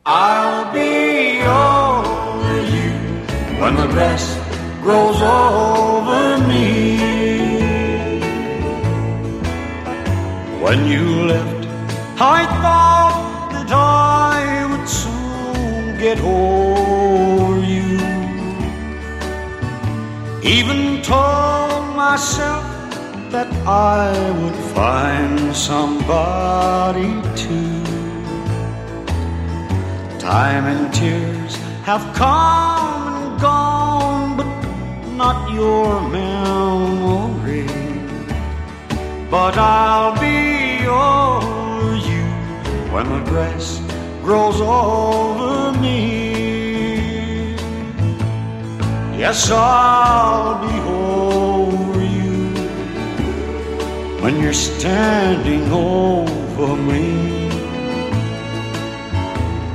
I'll be over you when the grass grows over me. When you left, I thought that I would soon get over you. Even told myself that I would find somebody too. Time and tears have come and gone, but not your memory. But I'll be over you when the grass grows over me. Yes, I'll be over you when you're standing over me.